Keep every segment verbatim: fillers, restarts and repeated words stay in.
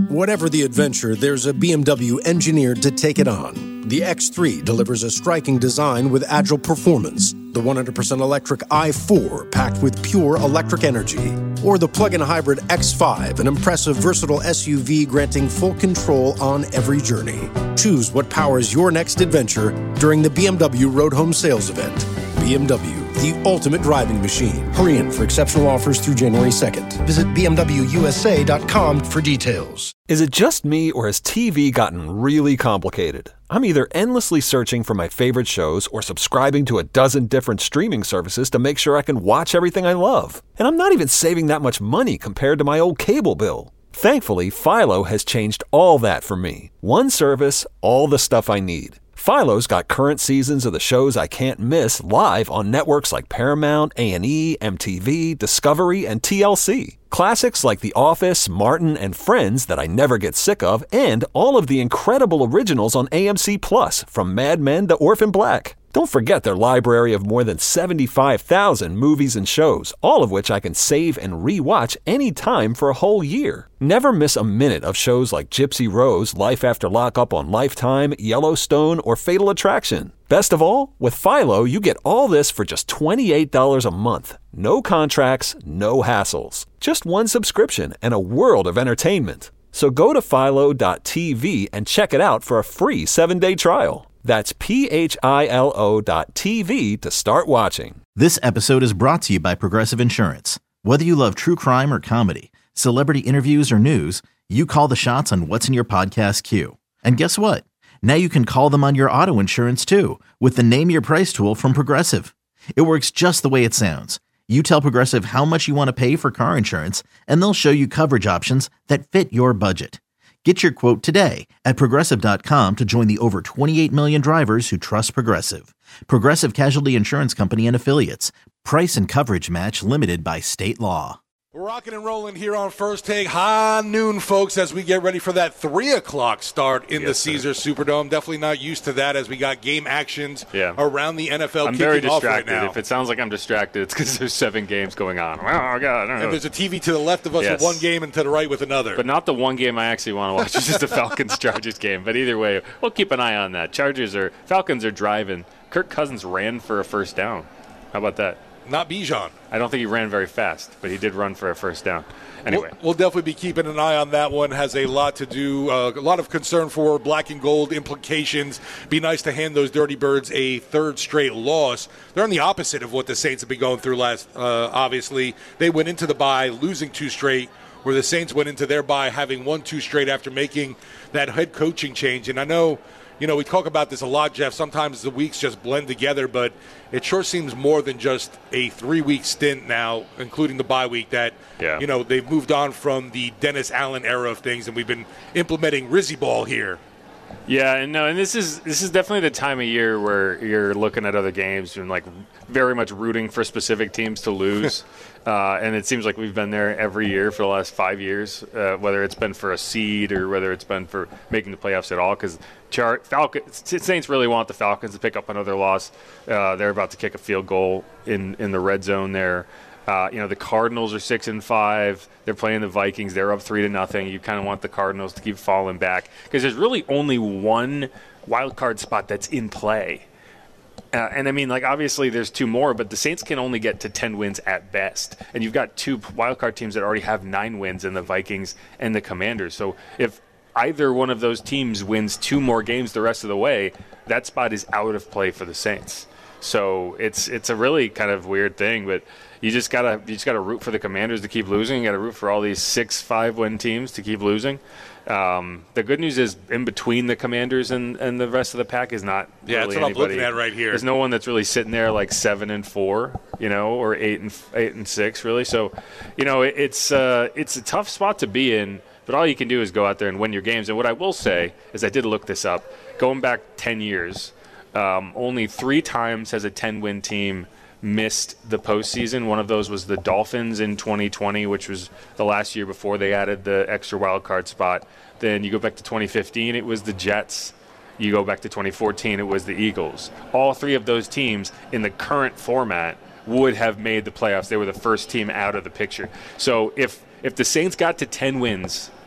Whatever the adventure, there's a B M W engineered to take it on. The X three delivers a striking design with agile performance. The one hundred percent electric i four, packed with pure electric energy. Or the plug-in hybrid X five, an impressive, versatile S U V granting full control on every journey. Choose what powers your next adventure during the B M W Road Home Sales Event. B M W, the ultimate driving machine. Hurry in for exceptional offers through January second. Visit b m w u s a dot com for details. Is it just me, or has T V gotten really complicated? I'm either endlessly searching for my favorite shows or subscribing to a dozen different streaming services to make sure I can watch everything I love. And I'm not even saving that much money compared to my old cable bill. Thankfully, Philo has changed all that for me. One service, all the stuff I need. Philo's got current seasons of the shows I can't miss live on networks like Paramount, A and E, M T V, Discovery, and T L C. Classics like The Office, Martin, and Friends that I never get sick of, and all of the incredible originals on A M C Plus, from Mad Men to Orphan Black. Don't forget their library of more than seventy-five thousand movies and shows, all of which I can save and re-watch anytime for a whole year. Never miss a minute of shows like Gypsy Rose, Life After Lockup on Lifetime, Yellowstone, or Fatal Attraction. Best of all, with Philo, you get all this for just twenty-eight dollars a month. No contracts, no hassles. Just one subscription and a world of entertainment. So go to philo dot t v and check it out for a free seven-day trial. That's P H I L O dot T V to start watching. This episode is brought to you by Progressive Insurance. Whether you love true crime or comedy, celebrity interviews or news, you call the shots on what's in your podcast queue. And guess what? Now you can call them on your auto insurance too with the Name Your Price tool from Progressive. It works just the way it sounds. You tell Progressive how much you want to pay for car insurance, and they'll show you coverage options that fit your budget. Get your quote today at progressive dot com to join the over twenty-eight million drivers who trust Progressive. Progressive Casualty Insurance Company and Affiliates. Price and coverage match limited by state law. We're rocking and rolling here on First Take. High noon, folks, as we get ready for that three o'clock start in yes, the Caesars sir. Superdome. Definitely not used to that as we got game actions yeah. around the N F L I'm kicking very distracted. off right now. If it sounds like I'm distracted, it's because there's seven games going on. Oh, God. And there's a T V to the left of us yes. with one game and to the right with another. But not the one game I actually want to watch. It's just the Falcons-Chargers game. But either way, we'll keep an eye on that. Chargers are Falcons are driving. Kirk Cousins ran for a first down. How about that? Not Bijan. I don't think he ran very fast, but he did run for a first down. Anyway. We'll, we'll definitely be keeping an eye on that one. Has a lot to do, uh, a lot of concern for black and gold implications. Be nice to hand those Dirty Birds a third straight loss. They're on the opposite of what the Saints have been going through last, uh, obviously. They went into the bye losing two straight, where the Saints went into their bye having won two straight after making that head coaching change. And I know, you know, we talk about this a lot, Jeff. Sometimes the weeks just blend together, but it sure seems more than just a three-week stint now, including the bye week, that, yeah. you know, they've moved on from the Dennis Allen era of things, and we've been implementing Rizzy Ball here. Yeah, and no, and this is this is definitely the time of year where you're looking at other games and like very much rooting for specific teams to lose. uh, and it seems like we've been there every year for the last five years, uh, whether it's been for a seed or whether it's been for making the playoffs at all. Because Char- Falcons, Saints really want the Falcons to pick up another loss. Uh, they're about to kick a field goal in, in the red zone there. Uh, you know, the Cardinals are six and five. They're playing the Vikings. They're up three to nothing. You kind of want the Cardinals to keep falling back because there's really only one wild card spot that's in play. Uh, and I mean, like obviously there's two more, but the Saints can only get to ten wins at best. And you've got two wild card teams that already have nine wins in the Vikings and the Commanders. So if either one of those teams wins two more games the rest of the way, that spot is out of play for the Saints. So it's it's a really kind of weird thing, but you just gotta you just gotta root for the Commanders to keep losing. You gotta root for all these six five win teams to keep losing. Um, the good news is in between the Commanders and, and the rest of the pack is not yeah, really that's what anybody. I'm looking at right here. There's no one that's really sitting there like seven and four, you know, or eight and eight and six really. So, you know, it, it's uh, it's a tough spot to be in. But all you can do is go out there and win your games. And what I will say is I did look this up. Going back ten years, um, only three times has a ten-win team missed the postseason. One of those was the Dolphins in twenty twenty, which was the last year before they added the extra wild card spot. Then you go back to twenty fifteen, it was the Jets. You go back to twenty fourteen, it was the Eagles. All three of those teams in the current format would have made the playoffs. They were the first team out of the picture. So if if the Saints got to ten wins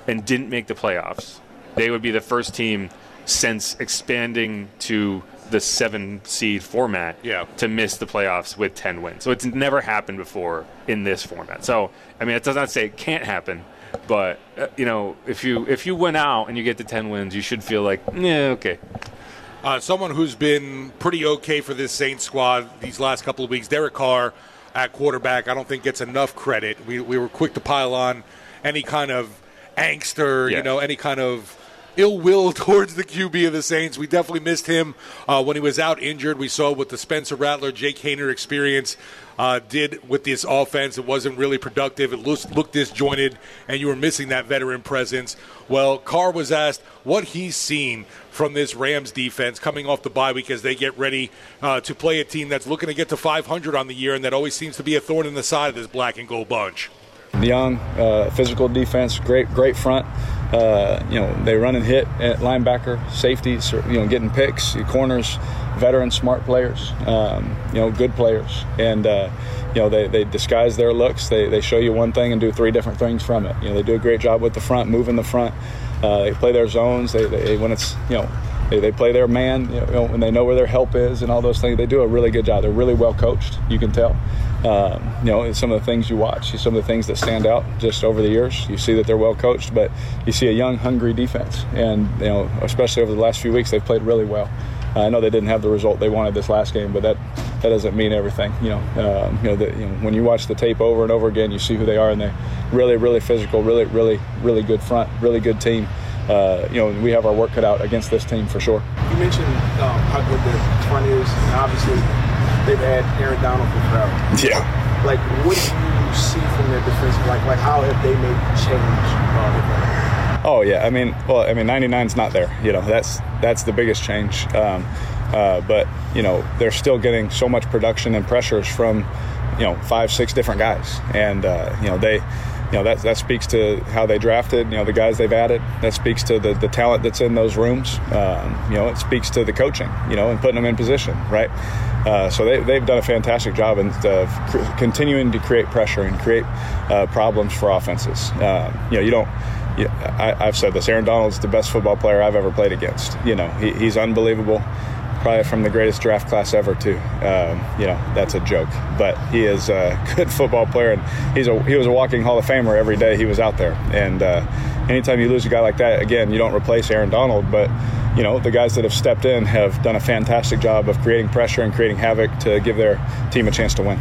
and didn't make the playoffs, they would be the first team since expanding to the seven seed format yeah. to miss the playoffs with ten wins. So it's never happened before in this format. So, I mean, it does not say it can't happen, but, uh, you know, if you if you win out and you get to ten wins, you should feel like, yeah, okay. Uh, someone who's been pretty okay for this Saints squad these last couple of weeks, Derek Carr at quarterback, I don't think gets enough credit. We we were quick to pile on any kind of angst or, yeah. you know, any kind of ill will towards the Q B of the Saints. We definitely missed him uh, when he was out injured. We saw what the Spencer Rattler, Jake Haener experience uh, did with this offense. It wasn't really productive. It looked, looked disjointed, and you were missing that veteran presence. Well, Carr was asked what he's seen from this Rams defense coming off the bye week as they get ready uh, to play a team that's looking to get to five hundred on the year, and that always seems to be a thorn in the side of this black and gold bunch. Young, uh, physical defense, great, great front. Uh, you know, they run and hit at linebacker, safeties, you know, getting picks, corners, veteran, smart players, um, you know, good players. And, uh, you know, they, they disguise their looks. They they show you one thing and do three different things from it. You know, they do a great job with the front, moving the front. Uh, they play their zones. They, they when it's, you know, they, they play their man, you know, when they know where their help is and all those things. They do a really good job. They're really well coached, you can tell. Um, you know, some of the things you watch, some of the things that stand out just over the years. You see that they're well coached, but you see a young, hungry defense. And, you know, especially over the last few weeks, they've played really well. Uh, I know they didn't have the result they wanted this last game, but that, that doesn't mean everything. You know, um, you know, the, you know, when you watch the tape over and over again, you see who they are, and they're really, really physical, really, really, really good front, really good team. Uh, you know, we have our work cut out against this team for sure. You mentioned um, how good the front is, and obviously they've had Aaron Donald for forever. Yeah. Like, what do you see from their defense? Like, like how have they made change? Uh, oh yeah, I mean, well, I mean, ninety-nine's not there. You know, that's that's the biggest change. Um, uh, but you know, they're still getting so much production and pressures from, you know, five, six different guys, and uh, you know they. You know, that, that speaks to how they drafted, you know, the guys they've added. That speaks to the, the talent that's in those rooms. Um, you know, it speaks to the coaching, you know, and putting them in position, right? Uh, so they, they've done a fantastic job in uh, cr- continuing to create pressure and create uh, problems for offenses. Uh, you know, you don't you, I, I've said this, Aaron Donald's the best football player I've ever played against. You know, he, he's unbelievable. Probably from the greatest draft class ever, too. Um, you know, that's a joke. But he is a good football player, and he's a he was a walking Hall of Famer every day he was out there. And uh, anytime you lose a guy like that, again, you don't replace Aaron Donald. But, you know, the guys that have stepped in have done a fantastic job of creating pressure and creating havoc to give their team a chance to win.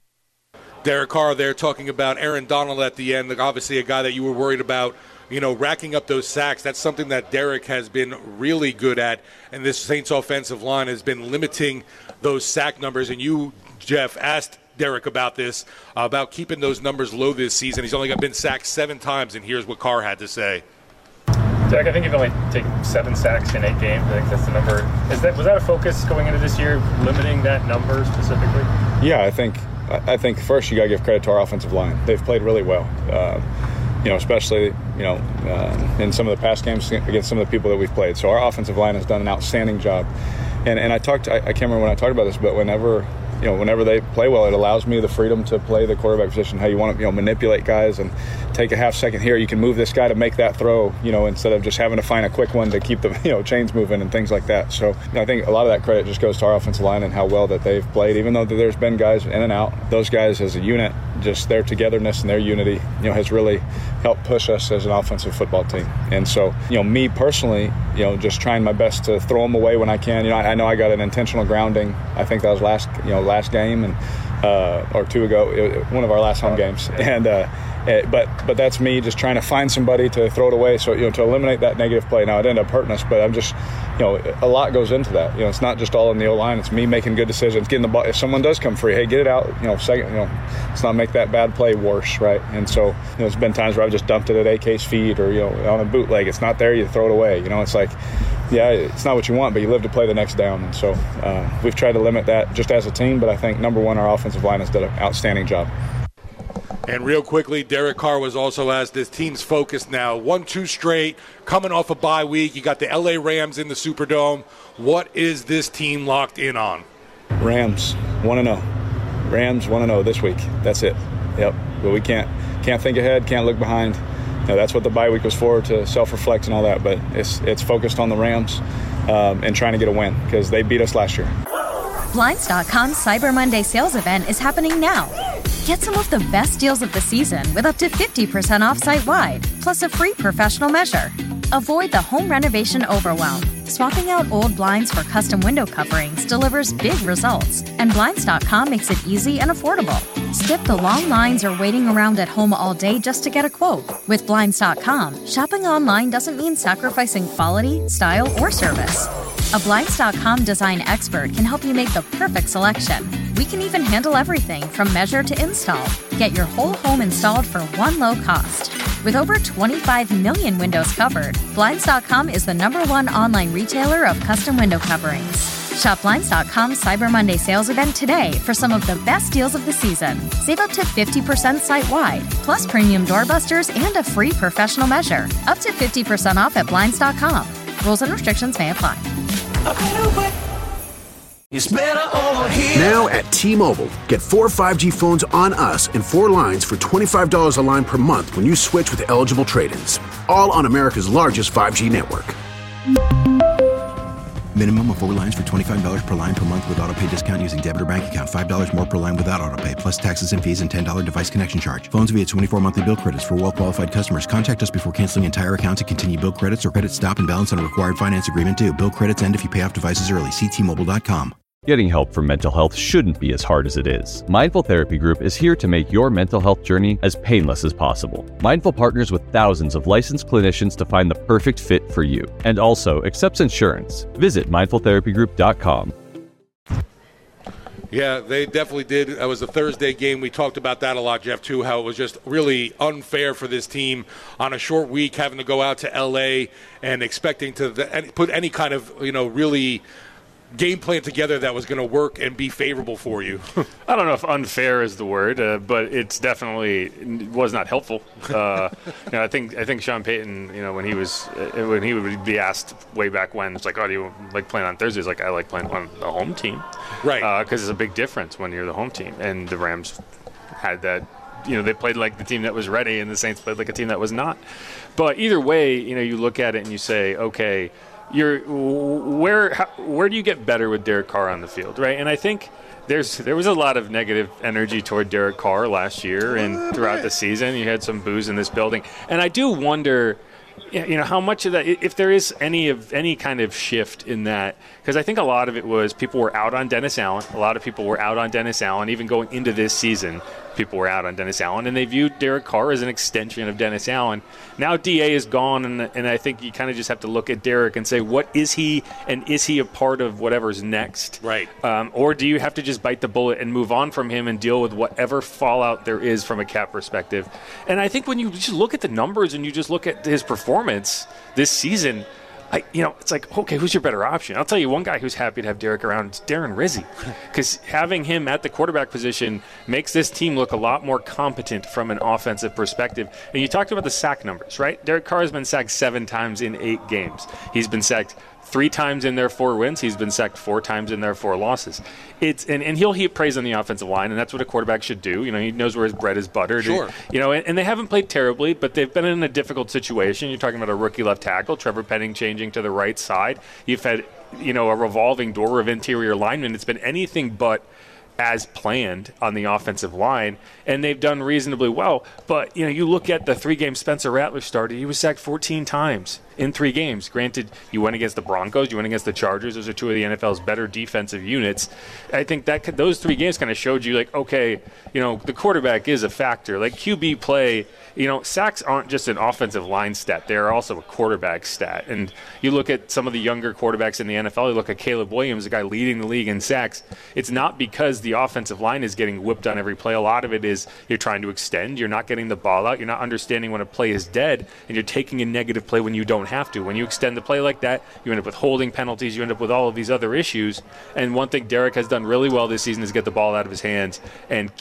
Derek Carr there talking about Aaron Donald at the end, obviously a guy that you were worried about, you know, racking up those sacks. That's something that Derek has been really good at, and this Saints offensive line has been limiting those sack numbers. And you, Jeff, asked Derek about this, uh, about keeping those numbers low this season. He's only been sacked seven times, and here's what Carr had to say. Derek, I think you've only taken seven sacks in eight games. I think that's the number. Is that was that a focus going into this year, limiting that number specifically? Yeah, I think I think first you got to give credit to our offensive line. They've played really well. Uh, You know, especially, you know, uh, in some of the past games against some of the people that we've played. So our offensive line has done an outstanding job. And and I talked, I, I can't remember when I talked about this, but whenever, you know, whenever they play well, it allows me the freedom to play the quarterback position how you want to, you know, manipulate guys and take a half second here. You can move this guy to make that throw, you know, instead of just having to find a quick one to keep the, you know, chains moving and things like that. So you know, I think a lot of that credit just goes to our offensive line and how well that they've played. Even though there's been guys in and out, those guys as a unit, just their togetherness and their unity, you know, has really helped push us as an offensive football team. And so, you know, me personally, you know, just trying my best to throw them away when I can. You know, I, I know I got an intentional grounding. I think that was last, you know, last game and uh, or two ago, it, one of our last home games. And uh, it, but but that's me just trying to find somebody to throw it away. So, you know, to eliminate that negative play. Now it ended up hurting us, but I'm just, you know, a lot goes into that. You know, it's not just all in the O-line. It's me making good decisions, getting the ball. If someone does come free, hey, get it out. You know, second. You know, let's not make that bad play worse, right? And so, you know, there's been times where I've just dumped it at A K's feet, or you know, on a bootleg. It's not there, you throw it away. You know, it's like, yeah, it's not what you want, but you live to play the next down. And so, uh, we've tried to limit that just as a team. But I think number one, our offensive line has done an outstanding job. And real quickly, Derek Carr was also asked, this team's focused now. One, two straight, coming off a bye week. You got the L A Rams in the Superdome. What is this team locked in on? Rams, one and oh. Rams, one and oh this week. That's it. Yep. But we can't can't think ahead, can't look behind. you know, that's what the bye week was for, to self-reflect and all that. But it's it's focused on the Rams um, and trying to get a win because they beat us last year. Blinds dot com's Cyber Monday sales event is happening now. Get some of the best deals of the season with up to fifty percent off site-wide, plus a free professional measure. Avoid the home renovation overwhelm. Swapping out old blinds for custom window coverings delivers big results, and Blinds dot com makes it easy and affordable. Skip the long lines or waiting around at home all day just to get a quote. With Blinds dot com, shopping online doesn't mean sacrificing quality, style, or service. A Blinds dot com design expert can help you make the perfect selection. We can even handle everything from measure to install. Get your whole home installed for one low cost. With over twenty-five million windows covered, Blinds dot com is the number one online retailer of custom window coverings. Shop Blinds dot com's Cyber Monday sales event today for some of the best deals of the season. Save up to fifty percent site-wide, plus premium doorbusters and a free professional measure. Up to fifty percent off at Blinds dot com. Rules and restrictions may apply. It's better over here. Now at T-Mobile, get four five G phones on us and four lines for twenty-five dollars a line per month when you switch with eligible trade-ins. All on America's largest five G network. Minimum of four lines for twenty-five dollars per line per month with autopay discount using debit or bank account. five dollars more per line without autopay, plus taxes and fees and ten dollars device connection charge. Phones via twenty-four monthly bill credits for well-qualified customers. Contact us before canceling entire account to continue bill credits or credit stop and balance on a required finance agreement due. Bill credits end if you pay off devices early. See T Mobile dot com. Getting help for mental health shouldn't be as hard as it is. Mindful Therapy Group is here to make your mental health journey as painless as possible. Mindful partners with thousands of licensed clinicians to find the perfect fit for you, and also accepts insurance. Visit mindful therapy group dot com. Yeah, they definitely did. That was the Thursday game. We talked about that a lot, Jeff, too, how it was just really unfair for this team on a short week having to go out to L A and expecting to put any kind of, you know, really game plan together that was going to work and be favorable for you. I don't know if unfair is the word, uh, but it's definitely was not helpful. Uh, you know, I think I think Sean Payton, you know, when he was uh, when he would be asked way back when, it's like, oh, do you like playing on Thursdays? Like, I like playing on the home team, right? Because uh, it's a big difference when you're the home team, and the Rams had that. You know, they played like the team that was ready, and the Saints played like a team that was not. But either way, you know, you look at it and you say, okay. You're where how, where do you get better with Derek Carr on the field, right? And I think there's there was a lot of negative energy toward Derek Carr last year and throughout the season. You had some boos in this building, and I do wonder, you know, how much of that, if there is any of any kind of shift in that, because I think a lot of it was people were out on Dennis Allen. A lot of people were out on Dennis Allen, even going into this season. People were out on Dennis Allen, and they viewed Derek Carr as an extension of Dennis Allen. Now D A is gone, and, and I think you kind of just have to look at Derek and say, what is he, and is he a part of whatever's next? Right. Um, or do you have to just bite the bullet and move on from him and deal with whatever fallout there is from a cap perspective? And I think when you just look at the numbers and you just look at his performance this season, I, you know, it's like, okay, who's your better option? I'll tell you one guy who's happy to have Derek around is Darren Rizzi, because having him at the quarterback position makes this team look a lot more competent from an offensive perspective. And you talked about the sack numbers, right? Derek Carr has been sacked seven times in eight games. He's been sacked three times in their four wins. He's been sacked four times in their four losses. It's and, and he'll heap praise on the offensive line, and that's what a quarterback should do. You know, he knows where his bread is buttered. Sure. And, you know, and, and they haven't played terribly, but they've been in a difficult situation. You're talking about a rookie left tackle, Trevor Penning changing to the right side. You've had, you know, a revolving door of interior linemen. It's been anything but as planned on the offensive line, and they've done reasonably well. But, you know, you look at the three games Spencer Rattler started, he was sacked fourteen times in three games. Granted, you went against the Broncos, you went against the Chargers. Those are two of the N F L's better defensive units. I think that could, those three games kind of showed you, like, okay, you know, the quarterback is a factor. Like, Q B play, you know, sacks aren't just an offensive line stat. They're also a quarterback stat. And you look at some of the younger quarterbacks in the N F L, you look at Caleb Williams, the guy leading the league in sacks. It's not because the offensive line is getting whipped on every play. A lot of it is you're trying to extend, you're not getting the ball out, you're not understanding when a play is dead, and you're taking a negative play when you don't have to. When you extend the play like that, you end up with holding penalties, you end up with all of these other issues. And one thing Derek has done really well this season is get the ball out of his hands and keep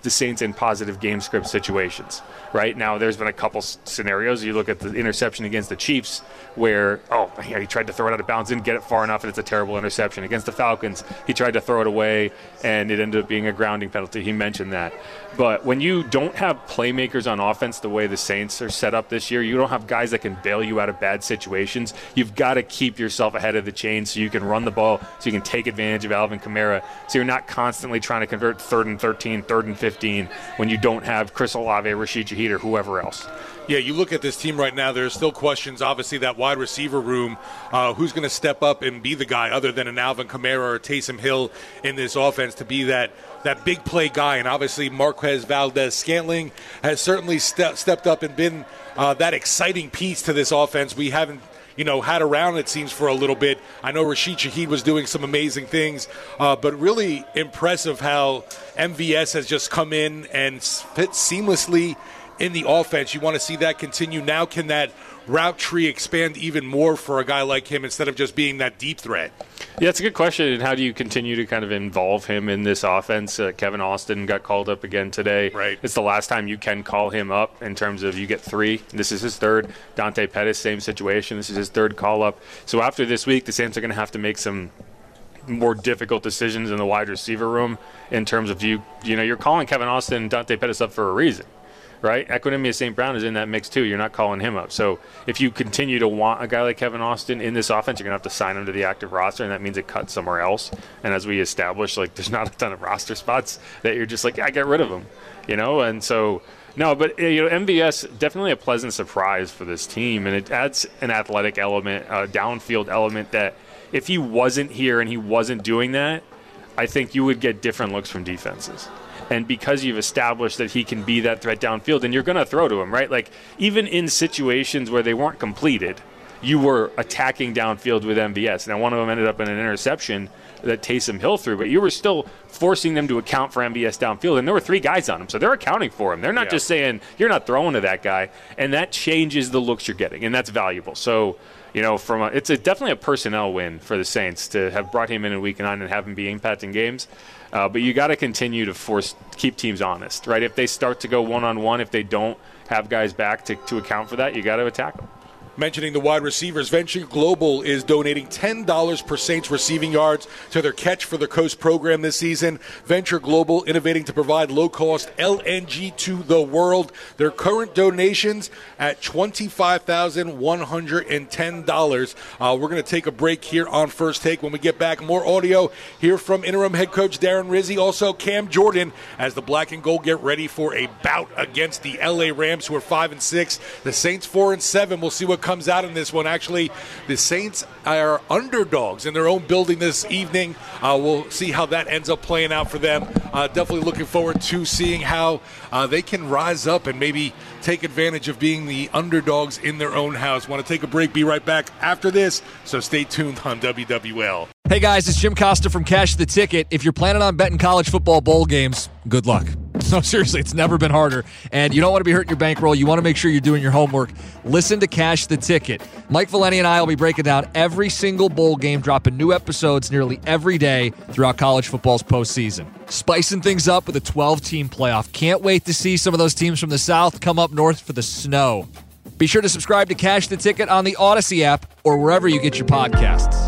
the Saints in positive game script situations. Right now, there's been a couple scenarios. You look at the interception against the Chiefs, where oh, yeah, he tried to throw it out of bounds, didn't get it far enough, and it's a terrible interception. Against the Falcons, he tried to throw it away, and it ended up being a grounding penalty. He mentioned that. But when you don't have playmakers on offense the way the Saints are set up this year, you don't have guys that can bail you out of bad situations. You've got to keep yourself ahead of the chain so you can run the ball, so you can take advantage of Alvin Kamara, so you're not constantly trying to convert third and thirteen, third and fifteen when you don't have Chris Olave, Rashid Shaheed, or whoever else. Yeah, you look at this team right now, there's still questions, obviously, that wide receiver room. Uh, who's going to step up and be the guy other than an Alvin Kamara or Taysom Hill in this offense to be that that big play guy? And obviously Marquez Valdes-Scantling has certainly ste- stepped up and been uh, that exciting piece to this offense we haven't you know, had around, it seems, for a little bit. I know Rashid Shaheed was doing some amazing things, uh, but really impressive how M V S has just come in and fit seamlessly in the offense. You want to see that continue. Now can that route tree expand even more for a guy like him instead of just being that deep threat? Yeah, it's a good question. And how do you continue to kind of involve him in this offense? Uh, Kevin Austin got called up again today. Right. It's the last time you can call him up in terms of you get three. This is his third. Dante Pettis, same situation. This is his third call up. So after this week, the Saints are going to have to make some more difficult decisions in the wide receiver room in terms of you, you know, you're calling Kevin Austin and Dante Pettis up for a reason. Right? Equinemius Saint Brown is in that mix too. You're not calling him up. So if you continue to want a guy like Kevin Austin in this offense, you're going to have to sign him to the active roster, and that means it cuts somewhere else. And as we established, like, there's not a ton of roster spots that you're just like, yeah, get rid of him, you know? And so, no, but, you know, M V S, definitely a pleasant surprise for this team, and it adds an athletic element, a downfield element that if he wasn't here and he wasn't doing that, I think you would get different looks from defenses. And because you've established that he can be that threat downfield, and you're going to throw to him, right? Like, even in situations where they weren't completed, you were attacking downfield with M V S. Now, one of them ended up in an interception that Taysom Hill threw, but you were still forcing them to account for M V S downfield, and there were three guys on him, so they're accounting for him. They're not yeah. just saying, you're not throwing to that guy, and that changes the looks you're getting, and that's valuable. So, you know, from a, it's a, definitely a personnel win for the Saints to have brought him in in week nine and have him be impacting games. Uh, but you got to continue to force keep teams honest, right? If they start to go one-on-one, if they don't have guys back to, to account for that, you got to attack them. Mentioning the wide receivers, Venture Global is donating ten dollars per Saints receiving yards to their Catch for the Coast program this season. Venture Global, innovating to provide low-cost L N G to the world. Their current donations at twenty-five thousand one hundred ten dollars. Uh, we're going to take a break here on First Take. When we get back, more audio here from interim head coach Darren Rizzi, also Cam Jordan, as the Black and Gold get ready for a bout against the L A Rams, who are five and six. The Saints four and seven. We'll see what comes out in this one. Actually, the Saints are underdogs in their own building this evening. Uh, we'll see how that ends up playing out for them. Uh, definitely looking forward to seeing how uh, they can rise up and maybe take advantage of being the underdogs in their own house. Want to take a break, be right back after this, so stay tuned on W W L. Hey guys, it's Jim Costa from Cash the Ticket. If you're planning on betting college football bowl games, good luck. No, seriously, it's never been harder. And you don't want to be hurting your bankroll. You want to make sure you're doing your homework. Listen to Cash the Ticket. Mike Valeni and I will be breaking down every single bowl game, dropping new episodes nearly every day throughout college football's postseason. Spicing things up with a twelve-team playoff. Can't wait to see some of those teams from the South come up north for the snow. Be sure to subscribe to Cash the Ticket on the Odyssey app or wherever you get your podcasts.